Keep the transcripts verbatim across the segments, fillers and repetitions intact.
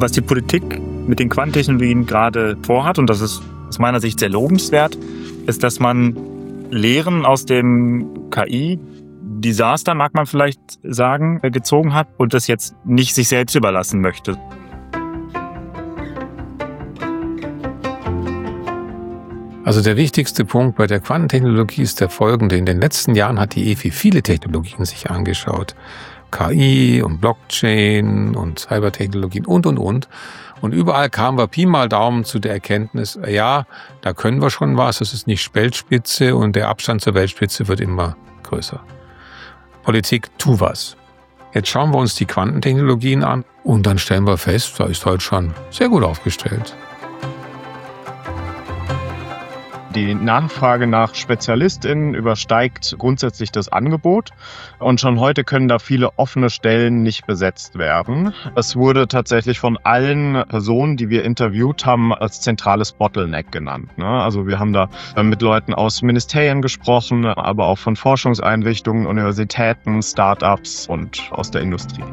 Was die Politik mit den Quantentechnologien gerade vorhat, und das ist aus meiner Sicht sehr lobenswert, ist, dass man Lehren aus dem K I-Desaster, mag man vielleicht sagen, gezogen hat und das jetzt nicht sich selbst überlassen möchte. Also der wichtigste Punkt bei der Quantentechnologie ist der folgende. In den letzten Jahren hat die E F I viele Technologien sich angeschaut. K I und Blockchain und Cybertechnologien und, und, und. Und überall kamen wir Pi mal Daumen zu der Erkenntnis, ja, da können wir schon was, das ist nicht Weltspitze und der Abstand zur Weltspitze wird immer größer. Politik, tu was. Jetzt schauen wir uns die Quantentechnologien an und dann stellen wir fest, da ist Deutschland sehr gut aufgestellt. Die Nachfrage nach SpezialistInnen übersteigt grundsätzlich das Angebot und schon heute können da viele offene Stellen nicht besetzt werden. Es wurde tatsächlich von allen Personen, die wir interviewt haben, als zentrales Bottleneck genannt. Also wir haben da mit Leuten aus Ministerien gesprochen, aber auch von Forschungseinrichtungen, Universitäten, Start-ups und aus der Industrie.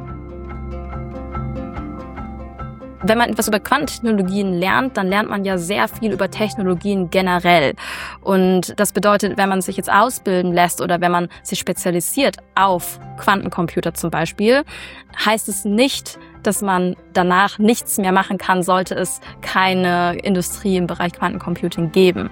Wenn man etwas über Quantentechnologien lernt, dann lernt man ja sehr viel über Technologien generell. Und das bedeutet, wenn man sich jetzt ausbilden lässt oder wenn man sich spezialisiert auf Quantencomputer zum Beispiel, heißt es nicht, dass man danach nichts mehr machen kann, sollte es keine Industrie im Bereich Quantencomputing geben.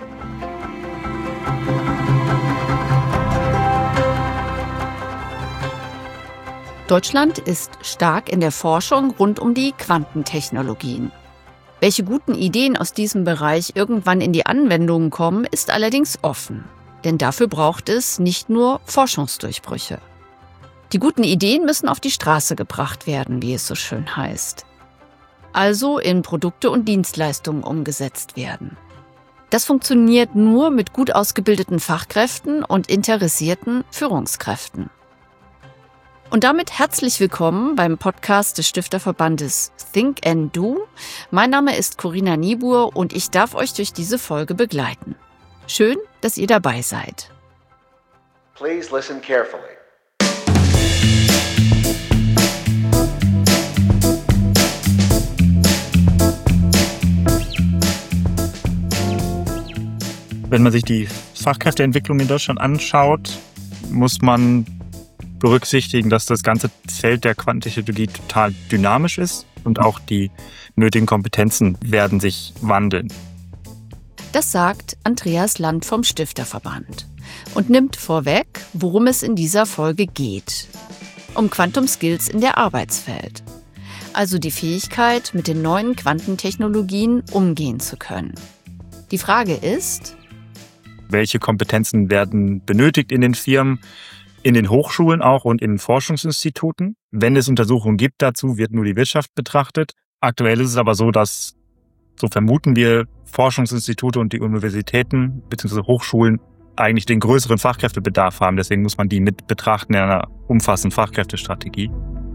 Deutschland ist stark in der Forschung rund um die Quantentechnologien. Welche guten Ideen aus diesem Bereich irgendwann in die Anwendung kommen, ist allerdings offen. Denn dafür braucht es nicht nur Forschungsdurchbrüche. Die guten Ideen müssen auf die Straße gebracht werden, wie es so schön heißt. Also in Produkte und Dienstleistungen umgesetzt werden. Das funktioniert nur mit gut ausgebildeten Fachkräften und interessierten Führungskräften. Und damit herzlich willkommen beim Podcast des Stifterverbandes Think and Do. Mein Name ist Corinna Niebuhr und ich darf euch durch diese Folge begleiten. Schön, dass ihr dabei seid. Please listen carefully. Wenn man sich die Fachkräfteentwicklung in Deutschland anschaut, muss man berücksichtigen, dass das ganze Feld der Quantentechnologie total dynamisch ist und auch die nötigen Kompetenzen werden sich wandeln. Das sagt Andreas Land vom Stifterverband und nimmt vorweg, worum es in dieser Folge geht. Um Quantum Skills in der Arbeitswelt. Also die Fähigkeit, mit den neuen Quantentechnologien umgehen zu können. Die Frage ist, welche Kompetenzen werden benötigt in den Firmen, in den Hochschulen auch und in Forschungsinstituten. Wenn es Untersuchungen gibt dazu, wird nur die Wirtschaft betrachtet. Aktuell ist es aber so, dass, so vermuten wir, Forschungsinstitute und die Universitäten bzw. Hochschulen eigentlich den größeren Fachkräftebedarf haben. Deswegen muss man die mit betrachten in einer umfassenden Fachkräftestrategie.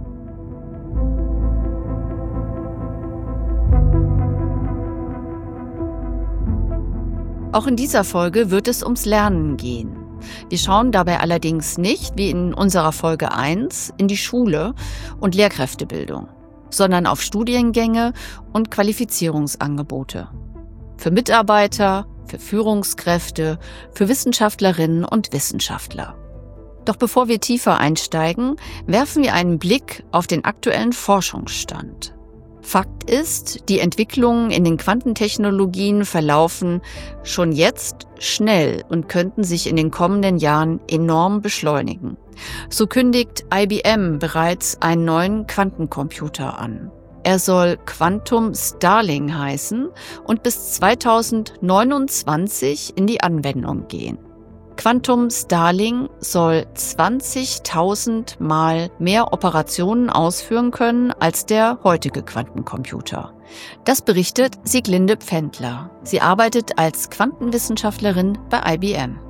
Auch in dieser Folge wird es ums Lernen gehen. Wir schauen dabei allerdings nicht, wie in unserer Folge eins, in die Schule und Lehrkräftebildung, sondern auf Studiengänge und Qualifizierungsangebote. Für Mitarbeiter, für Führungskräfte, für Wissenschaftlerinnen und Wissenschaftler. Doch bevor wir tiefer einsteigen, werfen wir einen Blick auf den aktuellen Forschungsstand. Fakt ist, die Entwicklungen in den Quantentechnologien verlaufen schon jetzt schnell und könnten sich in den kommenden Jahren enorm beschleunigen. So kündigt I B M bereits einen neuen Quantencomputer an. Er soll Quantum Starling heißen und bis zweitausendneunundzwanzig in die Anwendung gehen. Quantum Starling soll zwanzigtausend Mal mehr Operationen ausführen können als der heutige Quantencomputer. Das berichtet Sieglinde Pfändler. Sie arbeitet als Quantenwissenschaftlerin bei I B M.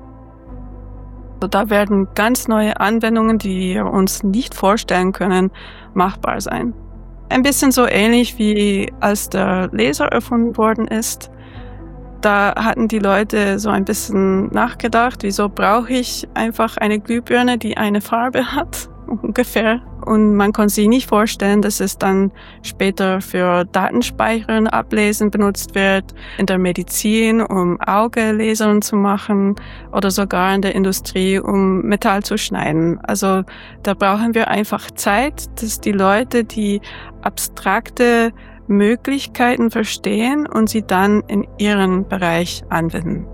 Da werden ganz neue Anwendungen, die wir uns nicht vorstellen können, machbar sein. Ein bisschen so ähnlich wie als der Laser erfunden worden ist. Da hatten die Leute so ein bisschen nachgedacht, wieso brauche ich einfach eine Glühbirne, die eine Farbe hat, ungefähr. und man kann sich nicht vorstellen, dass es dann später für Datenspeichern, Ablesen benutzt wird, in der Medizin, um Augelesungen zu machen oder sogar in der Industrie, um Metall zu schneiden. Also da brauchen wir einfach Zeit, dass die Leute die abstrakte Möglichkeiten verstehen und sie dann in ihren Bereich anwenden.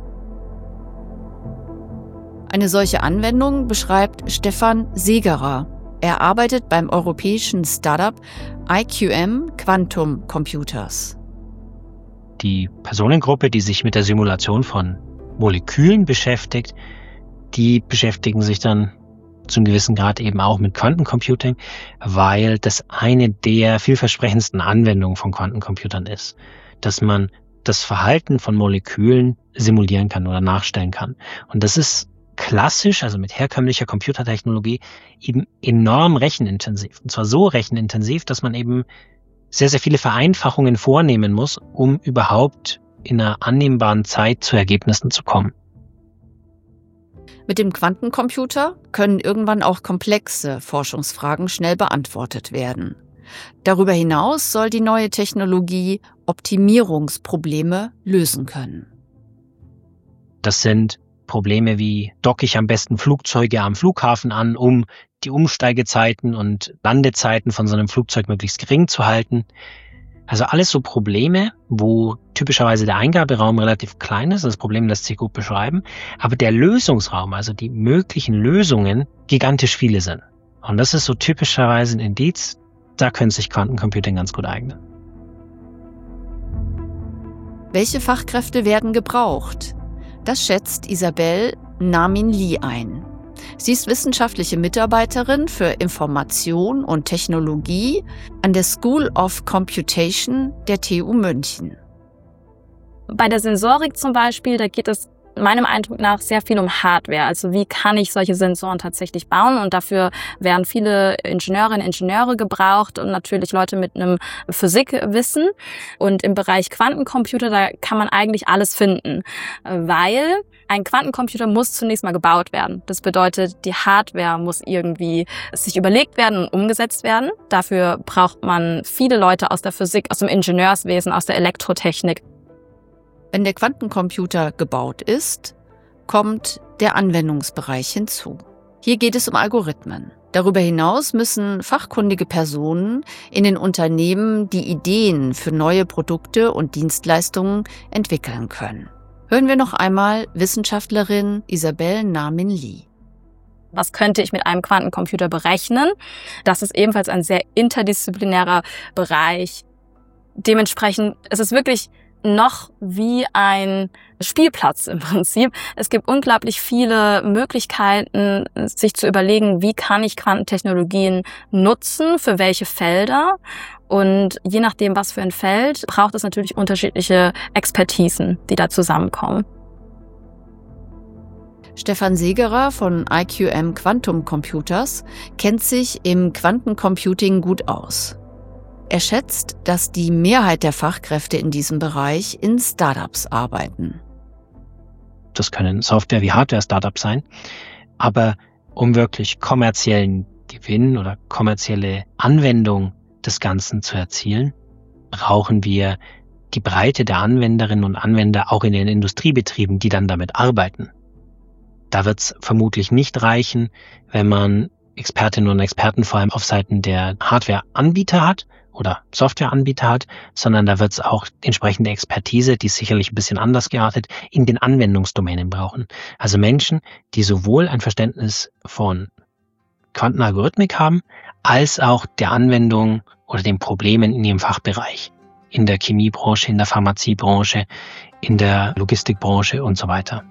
Eine solche Anwendung beschreibt Stefan Segerer. Er arbeitet beim europäischen Startup I Q M Quantum Computers. Die Personengruppe, die sich mit der Simulation von Molekülen beschäftigt, die beschäftigen sich dann zum gewissen Grad eben auch mit Quantencomputing, weil das eine der vielversprechendsten Anwendungen von Quantencomputern ist, dass man das Verhalten von Molekülen simulieren kann oder nachstellen kann. Und das ist klassisch, also mit herkömmlicher Computertechnologie, eben enorm rechenintensiv. Und zwar so rechenintensiv, dass man eben sehr, sehr viele Vereinfachungen vornehmen muss, um überhaupt in einer annehmbaren Zeit zu Ergebnissen zu kommen. Mit dem Quantencomputer können irgendwann auch komplexe Forschungsfragen schnell beantwortet werden. Darüber hinaus soll die neue Technologie Optimierungsprobleme lösen können. Das sind Probleme wie, docke ich am besten Flugzeuge am Flughafen an, um die Umsteigezeiten und Landezeiten von so einem Flugzeug möglichst gering zu halten. Also alles so Probleme, wo typischerweise der Eingaberaum relativ klein ist, das Problem lässt sich gut beschreiben, aber der Lösungsraum, also die möglichen Lösungen, gigantisch viele sind. Und das ist so typischerweise ein Indiz, da können sich Quantencomputing ganz gut eignen. Welche Fachkräfte werden gebraucht? Das schätzt Isabelle Namin Lee ein. Sie ist wissenschaftliche Mitarbeiterin für Information und Technologie an der School of Computation der T U München. Bei der Sensorik zum Beispiel, da geht es meinem Eindruck nach sehr viel um Hardware. Also wie kann ich solche Sensoren tatsächlich bauen? Und dafür werden viele Ingenieurinnen und Ingenieure gebraucht und natürlich Leute mit einem Physikwissen. Und im Bereich Quantencomputer, da kann man eigentlich alles finden, weil ein Quantencomputer muss zunächst mal gebaut werden. Das bedeutet, die Hardware muss irgendwie sich überlegt werden und umgesetzt werden. Dafür braucht man viele Leute aus der Physik, aus dem Ingenieurswesen, aus der Elektrotechnik. Wenn der Quantencomputer gebaut ist, kommt der Anwendungsbereich hinzu. Hier geht es um Algorithmen. Darüber hinaus müssen fachkundige Personen in den Unternehmen die Ideen für neue Produkte und Dienstleistungen entwickeln können. Hören wir noch einmal Wissenschaftlerin Isabelle Namin Lee. Was könnte ich mit einem Quantencomputer berechnen? Das ist ebenfalls ein sehr interdisziplinärer Bereich. Dementsprechend ist es wirklich noch wie ein Spielplatz im Prinzip. Es gibt unglaublich viele Möglichkeiten, sich zu überlegen, wie kann ich Quantentechnologien nutzen, für welche Felder. Und je nachdem, was für ein Feld, braucht es natürlich unterschiedliche Expertisen, die da zusammenkommen. Stefan Segerer von I Q M Quantum Computers kennt sich im Quantencomputing gut aus. Er schätzt, dass die Mehrheit der Fachkräfte in diesem Bereich in Startups arbeiten. Das können Software- wie Hardware-Startups sein. Aber um wirklich kommerziellen Gewinn oder kommerzielle Anwendung des Ganzen zu erzielen, brauchen wir die Breite der Anwenderinnen und Anwender auch in den Industriebetrieben, die dann damit arbeiten. Da wird es vermutlich nicht reichen, wenn man Expertinnen und Experten vor allem auf Seiten der Hardware-Anbieter hat oder Softwareanbieter hat, sondern da wird es auch entsprechende Expertise, die ist sicherlich ein bisschen anders geartet, in den Anwendungsdomänen brauchen. Also Menschen, die sowohl ein Verständnis von Quantenalgorithmik haben, als auch der Anwendung oder den Problemen in ihrem Fachbereich. In der Chemiebranche, in der Pharmaziebranche, in der Logistikbranche und so weiter.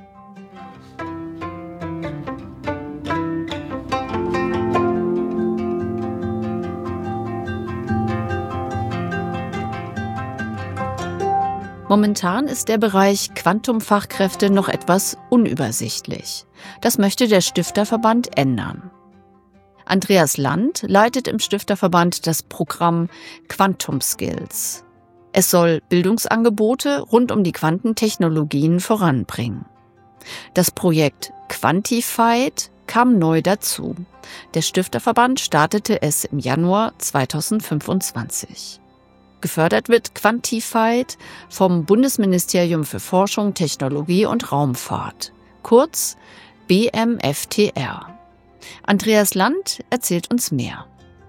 Momentan ist der Bereich Quantumfachkräfte noch etwas unübersichtlich. Das möchte der Stifterverband ändern. Andreas Land leitet im Stifterverband das Programm Quantum Skills. Es soll Bildungsangebote rund um die Quantentechnologien voranbringen. Das Projekt Quantified kam neu dazu. Der Stifterverband startete es im Januar zweitausendfünfundzwanzig. Gefördert wird Quantified vom Bundesministerium für Forschung, Technologie und Raumfahrt, kurz B M F T R. Andreas Land erzählt uns mehr.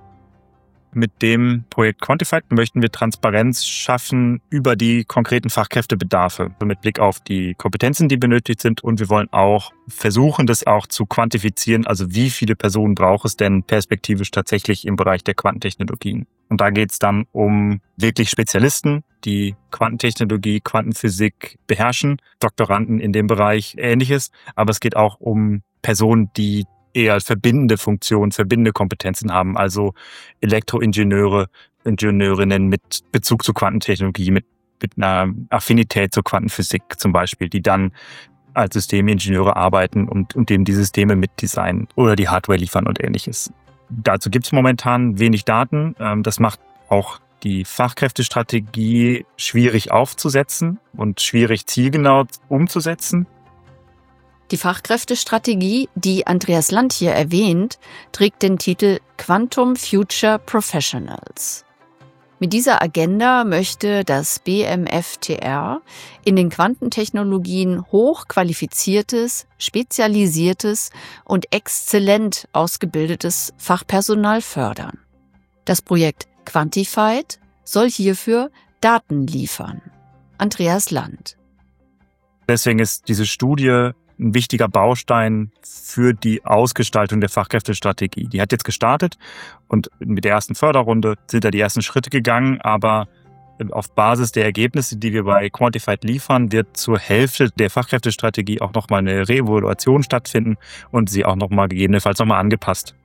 Mit dem Projekt Quantified möchten wir Transparenz schaffen über die konkreten Fachkräftebedarfe, also mit Blick auf die Kompetenzen, die benötigt sind. Und wir wollen auch versuchen, das auch zu quantifizieren, also wie viele Personen braucht es denn perspektivisch tatsächlich im Bereich der Quantentechnologien. Und da geht es dann um wirklich Spezialisten, die Quantentechnologie, Quantenphysik beherrschen, Doktoranden in dem Bereich, Ähnliches. Aber es geht auch um Personen, die eher verbindende Funktionen, verbindende Kompetenzen haben, also Elektroingenieure, Ingenieurinnen mit Bezug zur Quantentechnologie, mit, mit einer Affinität zur Quantenphysik zum Beispiel, die dann als Systemingenieure arbeiten und, und eben die Systeme mitdesignen oder die Hardware liefern und Ähnliches. Dazu gibt es momentan wenig Daten. Das macht auch die Fachkräftestrategie schwierig aufzusetzen und schwierig zielgenau umzusetzen. Die Fachkräftestrategie, die Andreas Land hier erwähnt, trägt den Titel Quantum Future Professionals. Mit dieser Agenda möchte das B M F T R in den Quantentechnologien hochqualifiziertes, spezialisiertes und exzellent ausgebildetes Fachpersonal fördern. Das Projekt Quantified soll hierfür Daten liefern. Andreas Land. Deswegen ist diese Studie ein wichtiger Baustein für die Ausgestaltung der Fachkräftestrategie. Die hat jetzt gestartet und mit der ersten Förderrunde sind da die ersten Schritte gegangen, aber auf Basis der Ergebnisse, die wir bei Quantified liefern, wird zur Hälfte der Fachkräftestrategie auch nochmal eine Reevaluation stattfinden und sie auch nochmal gegebenenfalls nochmal angepasst.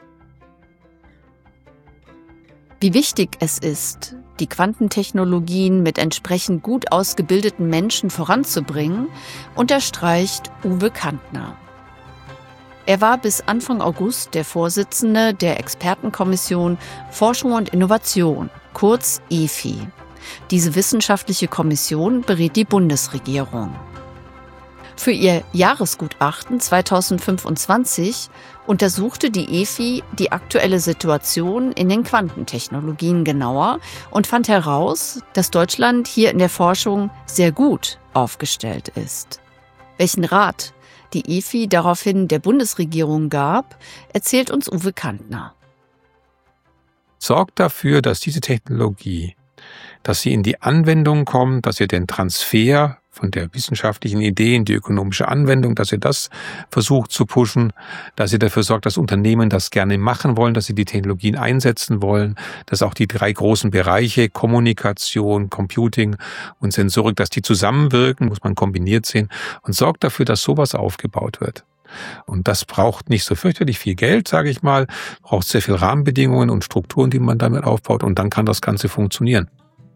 Wie wichtig es ist, die Quantentechnologien mit entsprechend gut ausgebildeten Menschen voranzubringen, unterstreicht Uwe Kantner. Er war bis Anfang August der Vorsitzende der Expertenkommission Forschung und Innovation, kurz E F I. Diese wissenschaftliche Kommission berät die Bundesregierung. Für ihr Jahresgutachten zweitausendfünfundzwanzig untersuchte die E F I die aktuelle Situation in den Quantentechnologien genauer und fand heraus, dass Deutschland hier in der Forschung sehr gut aufgestellt ist. Welchen Rat die E F I daraufhin der Bundesregierung gab, erzählt uns Uwe Kantner. Sorgt dafür, dass diese Technologie, dass sie in die Anwendung kommt, dass ihr den Transfer von der wissenschaftlichen Idee in die ökonomische Anwendung, dass ihr das versucht zu pushen, dass ihr dafür sorgt, dass Unternehmen das gerne machen wollen, dass sie die Technologien einsetzen wollen, dass auch die drei großen Bereiche Kommunikation, Computing und Sensorik, dass die zusammenwirken, muss man kombiniert sehen, und sorgt dafür, dass sowas aufgebaut wird. Und das braucht nicht so fürchterlich viel Geld, sage ich mal, braucht sehr viel Rahmenbedingungen und Strukturen, die man damit aufbaut, und dann kann das Ganze funktionieren.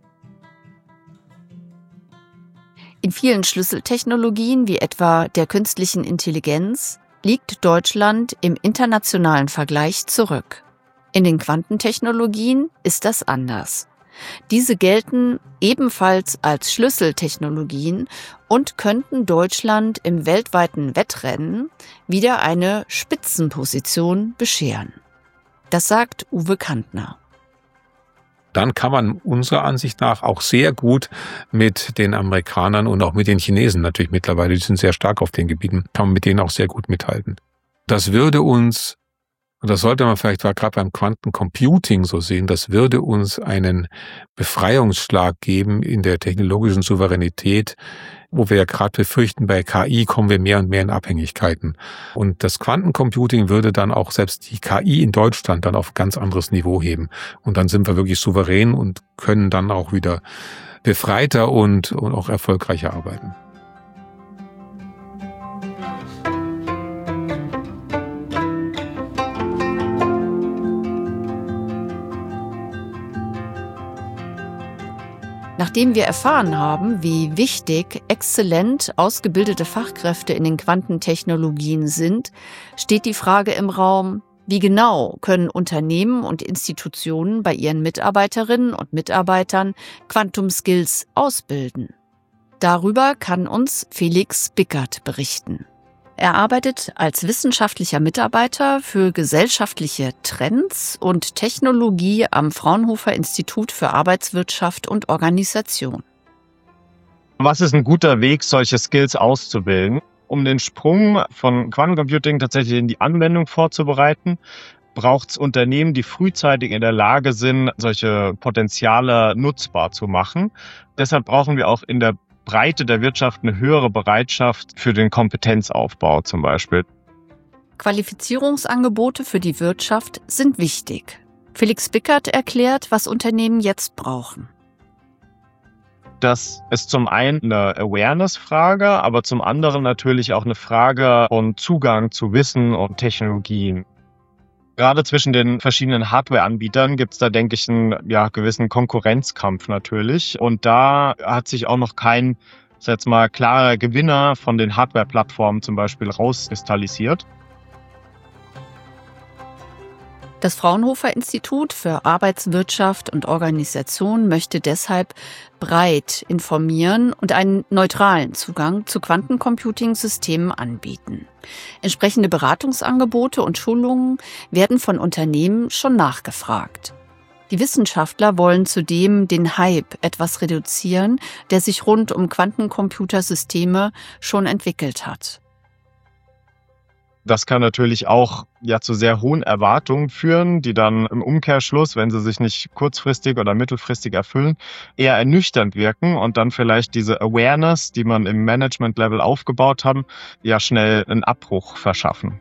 In vielen Schlüsseltechnologien, wie etwa der künstlichen Intelligenz, liegt Deutschland im internationalen Vergleich zurück. In den Quantentechnologien ist das anders. Diese gelten ebenfalls als Schlüsseltechnologien und könnten Deutschland im weltweiten Wettrennen wieder eine Spitzenposition bescheren. Das sagt Uwe Kantner. Dann kann man unserer Ansicht nach auch sehr gut mit den Amerikanern und auch mit den Chinesen natürlich mittlerweile, die sind sehr stark auf den Gebieten, kann man mit denen auch sehr gut mithalten. Das würde uns, und das sollte man vielleicht gerade beim Quantencomputing so sehen, das würde uns einen Befreiungsschlag geben in der technologischen Souveränität, wo wir ja gerade befürchten, bei K I kommen wir mehr und mehr in Abhängigkeiten. Und das Quantencomputing würde dann auch selbst die K I in Deutschland dann auf ein ganz anderes Niveau heben. Und dann sind wir wirklich souverän und können dann auch wieder befreiter und, und auch erfolgreicher arbeiten. Nachdem wir erfahren haben, wie wichtig exzellent ausgebildete Fachkräfte in den Quantentechnologien sind, steht die Frage im Raum, wie genau können Unternehmen und Institutionen bei ihren Mitarbeiterinnen und Mitarbeitern Quantum Skills ausbilden? Darüber kann uns Felix Bickert berichten. Er arbeitet als wissenschaftlicher Mitarbeiter für gesellschaftliche Trends und Technologie am Fraunhofer Institut für Arbeitswirtschaft und Organisation. Was ist ein guter Weg, solche Skills auszubilden? Um den Sprung von Quantencomputing tatsächlich in die Anwendung vorzubereiten, braucht es Unternehmen, die frühzeitig in der Lage sind, solche Potenziale nutzbar zu machen. Deshalb brauchen wir auch in der Breite der Wirtschaft eine höhere Bereitschaft für den Kompetenzaufbau zum Beispiel. Qualifizierungsangebote für die Wirtschaft sind wichtig. Felix Bickert erklärt, was Unternehmen jetzt brauchen. Das ist zum einen eine Awareness-Frage, aber zum anderen natürlich auch eine Frage von Zugang zu Wissen und Technologien. Gerade zwischen den verschiedenen Hardware-Anbietern gibt es da, denke ich, einen ja, gewissen Konkurrenzkampf natürlich. Und da hat sich auch noch kein, sag jetzt mal, klarer Gewinner von den Hardware-Plattformen zum Beispiel rauskristallisiert. Das Fraunhofer Institut für Arbeitswirtschaft und Organisation möchte deshalb breit informieren und einen neutralen Zugang zu Quantencomputing-Systemen anbieten. Entsprechende Beratungsangebote und Schulungen werden von Unternehmen schon nachgefragt. Die Wissenschaftler wollen zudem den Hype etwas reduzieren, der sich rund um Quantencomputersysteme schon entwickelt hat. Das kann natürlich auch ja zu sehr hohen Erwartungen führen, die dann im Umkehrschluss, wenn sie sich nicht kurzfristig oder mittelfristig erfüllen, eher ernüchternd wirken und dann vielleicht diese Awareness, die man im Management-Level aufgebaut hat, ja schnell einen Abbruch verschaffen.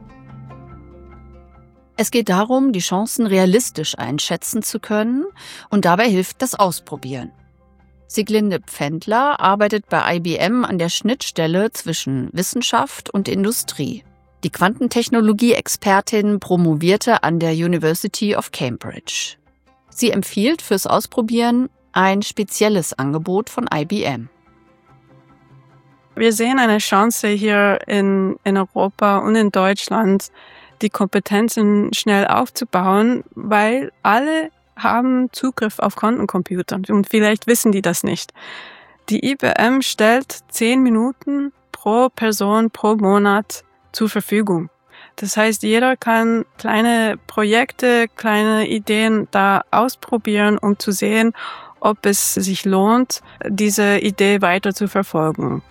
Es geht darum, die Chancen realistisch einschätzen zu können und dabei hilft das Ausprobieren. Sieglinde Pfändler arbeitet bei I B M an der Schnittstelle zwischen Wissenschaft und Industrie. Die Quantentechnologie-Expertin promovierte an der University of Cambridge. Sie empfiehlt fürs Ausprobieren ein spezielles Angebot von I B M. Wir sehen eine Chance hier in, in Europa und in Deutschland, die Kompetenzen schnell aufzubauen, weil alle haben Zugriff auf Quantencomputer und vielleicht wissen die das nicht. Die I B M stellt zehn Minuten pro Person pro Monat zur Verfügung. Das heißt, jeder kann kleine Projekte, kleine Ideen da ausprobieren, um zu sehen, ob es sich lohnt, diese Idee weiter zu verfolgen.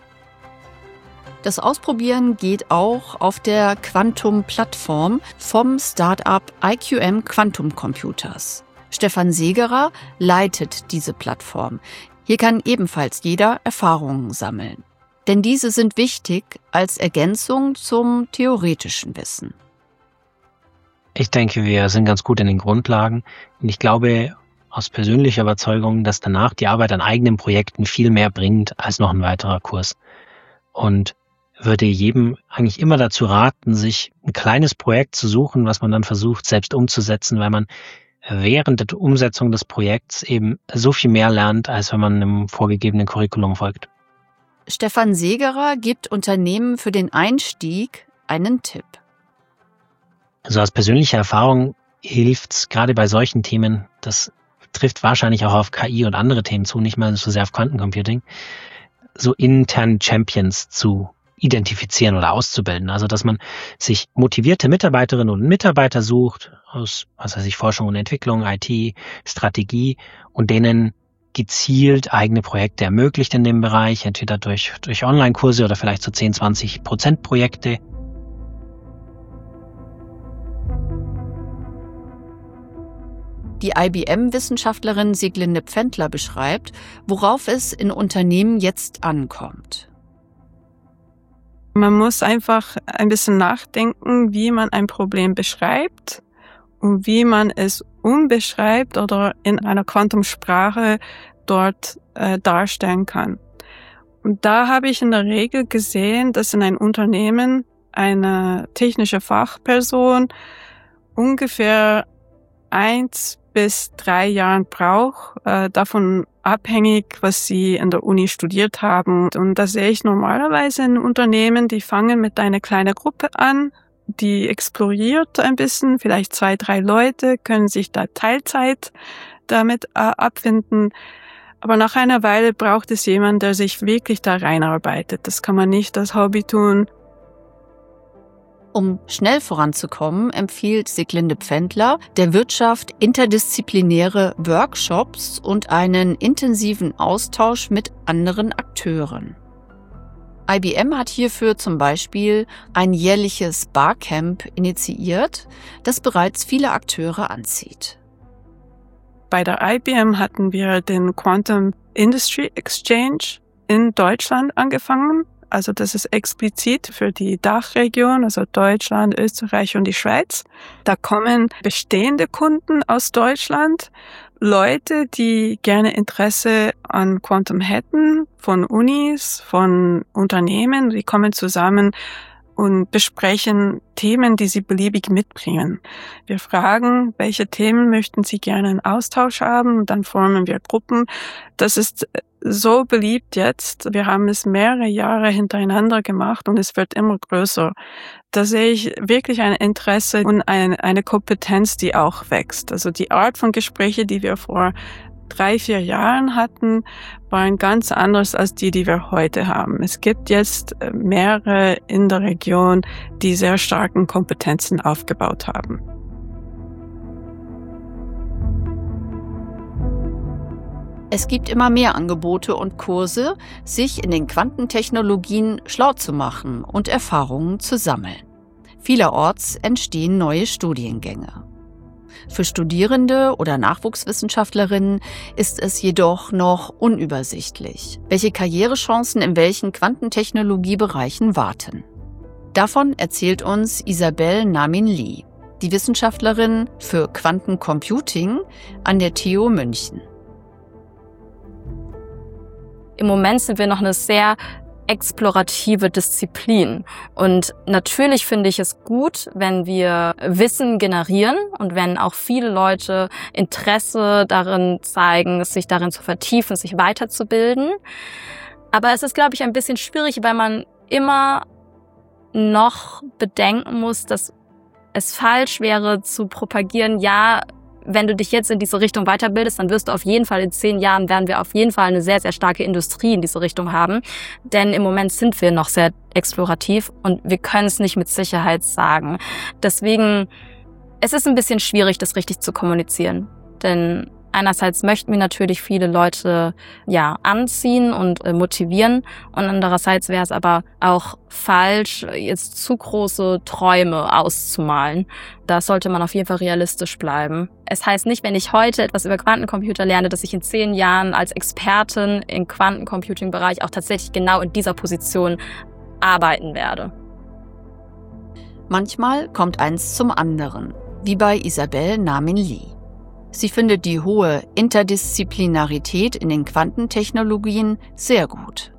Das Ausprobieren geht auch auf der Quantum-Plattform vom Start-up I Q M Quantum Computers. Stefan Segerer leitet diese Plattform. Hier kann ebenfalls jeder Erfahrungen sammeln. Denn diese sind wichtig als Ergänzung zum theoretischen Wissen. Ich denke, wir sind ganz gut in den Grundlagen. Und ich glaube aus persönlicher Überzeugung, dass danach die Arbeit an eigenen Projekten viel mehr bringt als noch ein weiterer Kurs. Und würde jedem eigentlich immer dazu raten, sich ein kleines Projekt zu suchen, was man dann versucht, selbst umzusetzen, weil man während der Umsetzung des Projekts eben so viel mehr lernt, als wenn man einem vorgegebenen Curriculum folgt. Stefan Segerer gibt Unternehmen für den Einstieg einen Tipp. Also aus persönlicher Erfahrung hilft es gerade bei solchen Themen, das trifft wahrscheinlich auch auf K I und andere Themen zu, nicht mal so sehr auf Quantencomputing, so interne Champions zu identifizieren oder auszubilden. Also dass man sich motivierte Mitarbeiterinnen und Mitarbeiter sucht aus, was weiß ich, Forschung und Entwicklung, I T, Strategie und denen gezielt eigene Projekte ermöglicht in dem Bereich, entweder durch, durch Online-Kurse oder vielleicht so zehn, zwanzig Prozent Projekte. Die I B M-Wissenschaftlerin Sieglinde Pfändler beschreibt, worauf es in Unternehmen jetzt ankommt. Man muss einfach ein bisschen nachdenken, wie man ein Problem beschreibt und wie man es umbeschreibt oder in einer Quantumsprache dort äh, darstellen kann. Und da habe ich in der Regel gesehen, dass in einem Unternehmen eine technische Fachperson ungefähr eins bis drei Jahren braucht, äh, davon abhängig, was sie in der Uni studiert haben. Und das sehe ich normalerweise in Unternehmen, die fangen mit einer kleinen Gruppe an, die exploriert ein bisschen, vielleicht zwei, drei Leute können sich da Teilzeit damit äh, abfinden. Aber nach einer Weile braucht es jemanden, der sich wirklich da reinarbeitet. Das kann man nicht als Hobby tun. Um schnell voranzukommen, empfiehlt Sieglinde Pfändler der Wirtschaft interdisziplinäre Workshops und einen intensiven Austausch mit anderen Akteuren. I B M hat hierfür zum Beispiel ein jährliches Barcamp initiiert, das bereits viele Akteure anzieht. Bei der I B M hatten wir den Quantum Industry Exchange in Deutschland angefangen. Also das ist explizit für die Dachregion, also Deutschland, Österreich und die Schweiz. Da kommen bestehende Kunden aus Deutschland, Leute, die gerne Interesse an Quantum hätten, von Unis, von Unternehmen, die kommen zusammen und besprechen Themen, die sie beliebig mitbringen. Wir fragen, welche Themen möchten sie gerne in Austausch haben, und dann formen wir Gruppen. Das ist so beliebt jetzt. Wir haben es mehrere Jahre hintereinander gemacht und es wird immer größer. Da sehe ich wirklich ein Interesse und eine, eine Kompetenz, die auch wächst. Also die Art von Gespräche, die wir vor drei, vier Jahren hatten, waren ganz anders als die, die wir heute haben. Es gibt jetzt mehrere in der Region, die sehr starken Kompetenzen aufgebaut haben. Es gibt immer mehr Angebote und Kurse, sich in den Quantentechnologien schlau zu machen und Erfahrungen zu sammeln. Vielerorts entstehen neue Studiengänge. Für Studierende oder Nachwuchswissenschaftlerinnen ist es jedoch noch unübersichtlich, welche Karrierechancen in welchen Quantentechnologiebereichen warten. Davon erzählt uns Isabelle Namin-Lee, die Wissenschaftlerin für Quantencomputing an der T U München. Im Moment sind wir noch eine sehr explorative Disziplin. Und natürlich finde ich es gut, wenn wir Wissen generieren und wenn auch viele Leute Interesse darin zeigen, sich darin zu vertiefen, sich weiterzubilden. Aber es ist, glaube ich, ein bisschen schwierig, weil man immer noch bedenken muss, dass es falsch wäre zu propagieren, ja, wenn du dich jetzt in diese Richtung weiterbildest, dann wirst du auf jeden Fall in zehn Jahren, werden wir auf jeden Fall eine sehr, sehr starke Industrie in diese Richtung haben. Denn im Moment sind wir noch sehr explorativ und wir können es nicht mit Sicherheit sagen. Deswegen, es ist ein bisschen schwierig, das richtig zu kommunizieren. Denn einerseits möchten wir natürlich viele Leute ja anziehen und äh, motivieren und andererseits wäre es aber auch falsch, jetzt zu große Träume auszumalen. Da sollte man auf jeden Fall realistisch bleiben. Es heißt nicht, wenn ich heute etwas über Quantencomputer lerne, dass ich in zehn Jahren als Expertin im Quantencomputing-Bereich auch tatsächlich genau in dieser Position arbeiten werde. Manchmal kommt eins zum anderen, wie bei Isabelle Namin-Lee. Sie findet die hohe Interdisziplinarität in den Quantentechnologien sehr gut.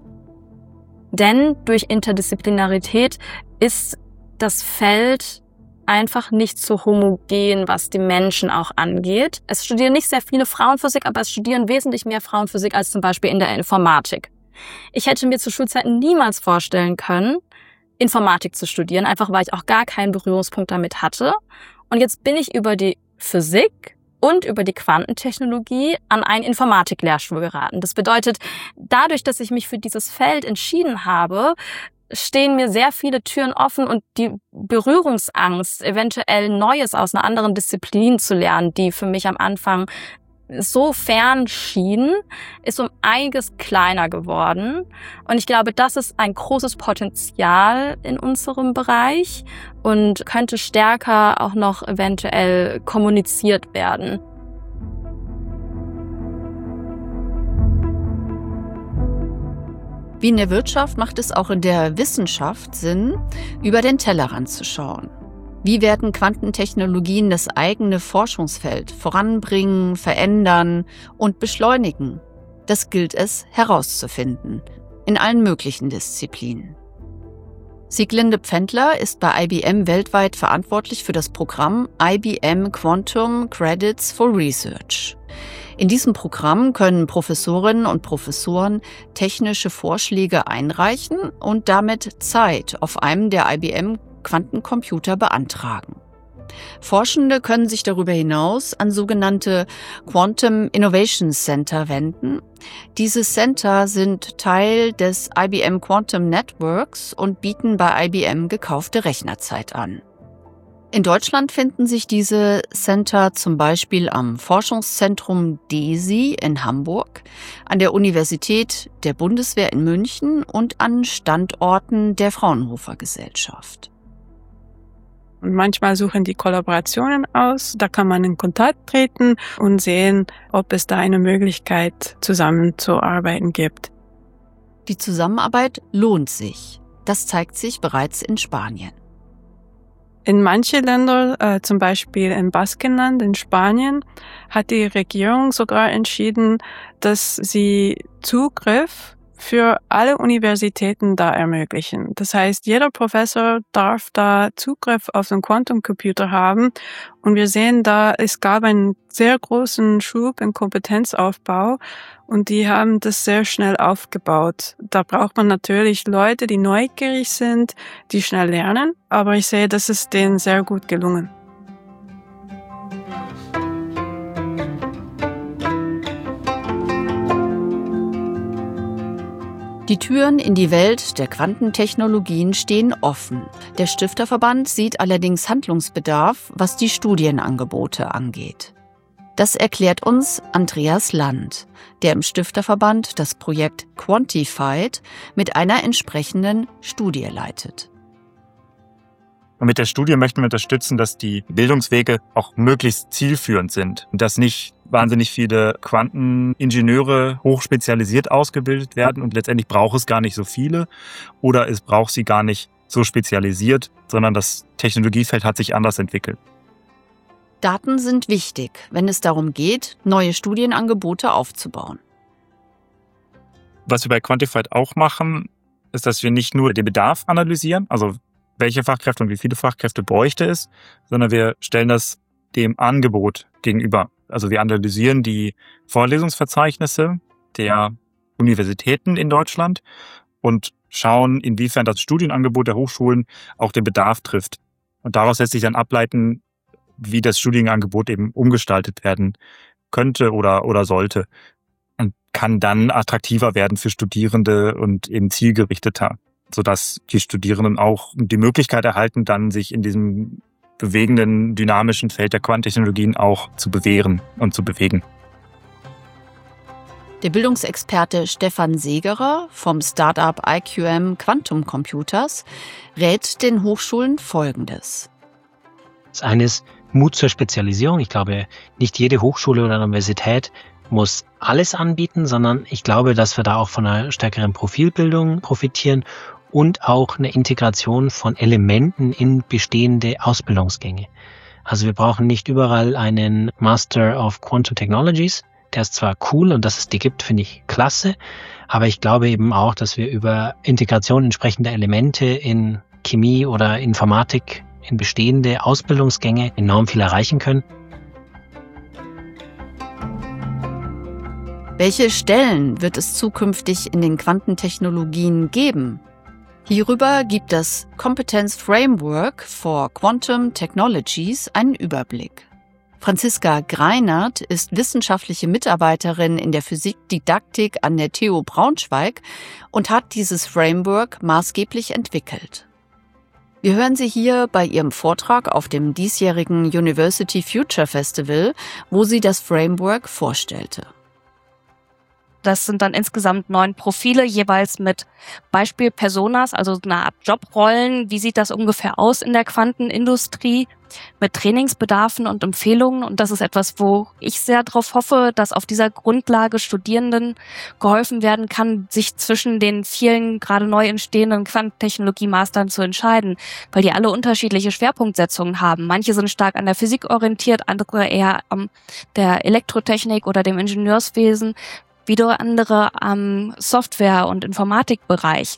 Denn durch Interdisziplinarität ist das Feld einfach nicht so homogen, was die Menschen auch angeht. Es studieren nicht sehr viele Frauen Physik, aber es studieren wesentlich mehr Frauen Physik als zum Beispiel in der Informatik. Ich hätte mir zu Schulzeiten niemals vorstellen können, Informatik zu studieren, einfach weil ich auch gar keinen Berührungspunkt damit hatte. Und jetzt bin ich über die Physik und über die Quantentechnologie an einen Informatiklehrstuhl geraten. Das bedeutet, dadurch, dass ich mich für dieses Feld entschieden habe, stehen mir sehr viele Türen offen und die Berührungsangst, eventuell Neues aus einer anderen Disziplin zu lernen, die für mich am Anfang so fern schien, ist um einiges kleiner geworden. Und ich glaube, das ist ein großes Potenzial in unserem Bereich und könnte stärker auch noch eventuell kommuniziert werden. Wie in der Wirtschaft macht es auch in der Wissenschaft Sinn, über den Tellerrand zu schauen. Wie werden Quantentechnologien das eigene Forschungsfeld voranbringen, verändern und beschleunigen? Das gilt es herauszufinden, in allen möglichen Disziplinen. Sieglinde Pfändler ist bei I B M weltweit verantwortlich für das Programm I B M Quantum Credits for Research. In diesem Programm können Professorinnen und Professoren technische Vorschläge einreichen und damit Zeit auf einem der I B M Quantencomputer beantragen. Forschende können sich darüber hinaus an sogenannte Quantum Innovation Center wenden. Diese Center sind Teil des I B M Quantum Networks und bieten bei I B M gekaufte Rechnerzeit an. In Deutschland finden sich diese Center zum Beispiel am Forschungszentrum D E S I in Hamburg, an der Universität der Bundeswehr in München und an Standorten der Fraunhofer Gesellschaft. Und manchmal suchen die Kollaborationen aus. Da kann man in Kontakt treten und sehen, ob es da eine Möglichkeit zusammenzuarbeiten gibt. Die Zusammenarbeit lohnt sich. Das zeigt sich bereits in Spanien. In manchen Ländern, äh, zum Beispiel im Baskenland in Spanien, hat die Regierung sogar entschieden, dass sie Zugriff für alle Universitäten da ermöglichen. Das heißt, jeder Professor darf da Zugriff auf den Quantumcomputer haben. Und wir sehen da, es gab einen sehr großen Schub im Kompetenzaufbau und die haben das sehr schnell aufgebaut. Da braucht man natürlich Leute, die neugierig sind, die schnell lernen. Aber ich sehe, das ist denen sehr gut gelungen. Die Türen in die Welt der Quantentechnologien stehen offen. Der Stifterverband sieht allerdings Handlungsbedarf, was die Studienangebote angeht. Das erklärt uns Andreas Land, der im Stifterverband das Projekt Quantified mit einer entsprechenden Studie leitet. Und mit der Studie möchten wir unterstützen, dass die Bildungswege auch möglichst zielführend sind und dass nicht wahnsinnig viele Quanteningenieure hochspezialisiert ausgebildet werden und letztendlich braucht es gar nicht so viele oder es braucht sie gar nicht so spezialisiert, sondern das Technologiefeld hat sich anders entwickelt. Daten sind wichtig, wenn es darum geht, neue Studienangebote aufzubauen. Was wir bei Quantified auch machen, ist, dass wir nicht nur den Bedarf analysieren, also welche Fachkräfte und wie viele Fachkräfte bräuchte es, sondern wir stellen das dem Angebot gegenüber. Also wir analysieren die Vorlesungsverzeichnisse der Universitäten in Deutschland und schauen, inwiefern das Studienangebot der Hochschulen auch den Bedarf trifft. Und daraus lässt sich dann ableiten, wie das Studienangebot eben umgestaltet werden könnte oder, oder sollte. Und kann dann attraktiver werden für Studierende und eben zielgerichteter, sodass die Studierenden auch die Möglichkeit erhalten, dann sich in diesem bewegenden, dynamischen Feld der Quantentechnologien auch zu bewähren und zu bewegen. Der Bildungsexperte Stefan Segerer vom Startup I Q M Quantum Computers rät den Hochschulen Folgendes. Das eine ist Mut zur Spezialisierung. Ich glaube, nicht jede Hochschule oder Universität muss alles anbieten, sondern ich glaube, dass wir da auch von einer stärkeren Profilbildung profitieren und auch eine Integration von Elementen in bestehende Ausbildungsgänge. Also wir brauchen nicht überall einen Master of Quantum Technologies. Der ist zwar cool und dass es die gibt, finde ich klasse, aber ich glaube eben auch, dass wir über Integration entsprechender Elemente in Chemie oder Informatik in bestehende Ausbildungsgänge enorm viel erreichen können. Welche Stellen wird es zukünftig in den Quantentechnologien geben? Hierüber gibt das Competence Framework for Quantum Technologies einen Überblick. Franziska Greinert ist wissenschaftliche Mitarbeiterin in der Physikdidaktik an der T U Braunschweig und hat dieses Framework maßgeblich entwickelt. Wir hören sie hier bei ihrem Vortrag auf dem diesjährigen University Future Festival, wo sie das Framework vorstellte. Das sind dann insgesamt neun Profile, jeweils mit Beispielpersonas, also eine Art Jobrollen. Wie sieht das ungefähr aus in der Quantenindustrie? Mit Trainingsbedarfen und Empfehlungen. Und das ist etwas, wo ich sehr darauf hoffe, dass auf dieser Grundlage Studierenden geholfen werden kann, sich zwischen den vielen gerade neu entstehenden Quantentechnologie-Mastern zu entscheiden, weil die alle unterschiedliche Schwerpunktsetzungen haben. Manche sind stark an der Physik orientiert, andere eher an der Elektrotechnik oder dem Ingenieurswesen, wieder andere am Software- und Informatikbereich.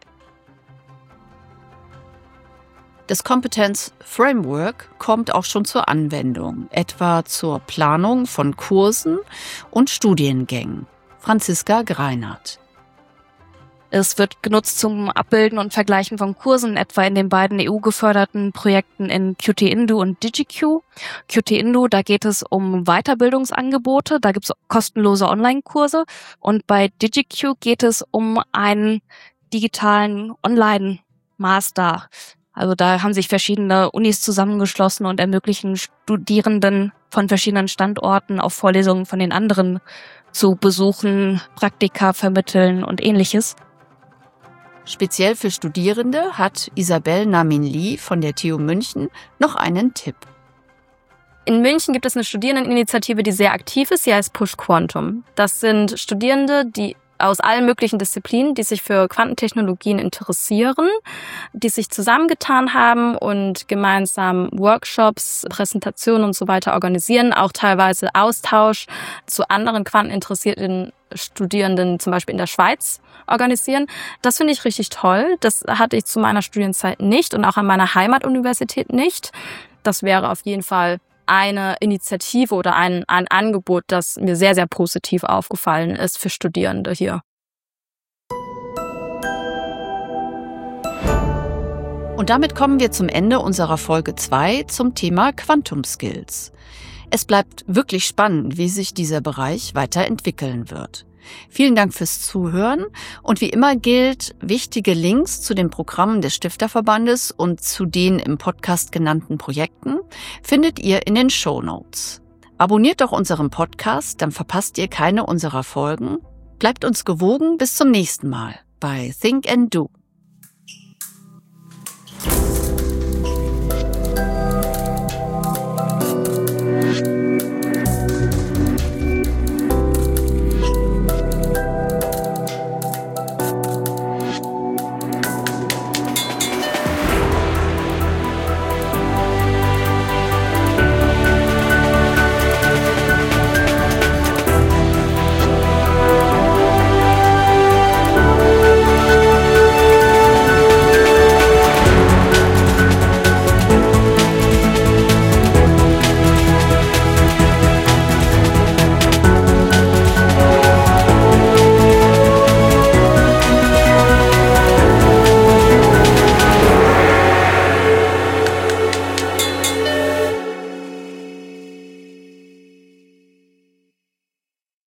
Das Competence Framework kommt auch schon zur Anwendung, etwa zur Planung von Kursen und Studiengängen. Franziska Greinert. Es wird genutzt zum Abbilden und Vergleichen von Kursen, etwa in den beiden E U-geförderten Projekten in Qt-Indu und DigiQ. Qt-Indu, da geht es um Weiterbildungsangebote, da gibt es kostenlose Online-Kurse. Und bei DigiQ geht es um einen digitalen Online-Master. Also da haben sich verschiedene Unis zusammengeschlossen und ermöglichen Studierenden von verschiedenen Standorten auch Vorlesungen von den anderen zu besuchen, Praktika vermitteln und ähnliches. Speziell für Studierende hat Isabel Namin Lee von der T U München noch einen Tipp. In München gibt es eine Studierendeninitiative, die sehr aktiv ist. Sie heißt Push Quantum. Das sind Studierende, die aus allen möglichen Disziplinen, die sich für Quantentechnologien interessieren, die sich zusammengetan haben und gemeinsam Workshops, Präsentationen und so weiter organisieren, auch teilweise Austausch zu anderen quanteninteressierten Studierenden, zum Beispiel in der Schweiz, organisieren. Das finde ich richtig toll. Das hatte ich zu meiner Studienzeit nicht und auch an meiner Heimatuniversität nicht. Das wäre auf jeden Fall eine Initiative oder ein, ein Angebot, das mir sehr, sehr positiv aufgefallen ist für Studierende hier. Und damit kommen wir zum Ende unserer Folge zwei zum Thema Quantum Skills. Es bleibt wirklich spannend, wie sich dieser Bereich weiterentwickeln wird. Vielen Dank fürs Zuhören und wie immer gilt, wichtige Links zu den Programmen des Stifterverbandes und zu den im Podcast genannten Projekten findet ihr in den Shownotes. Abonniert doch unseren Podcast, dann verpasst ihr keine unserer Folgen. Bleibt uns gewogen, bis zum nächsten Mal bei Think and Do.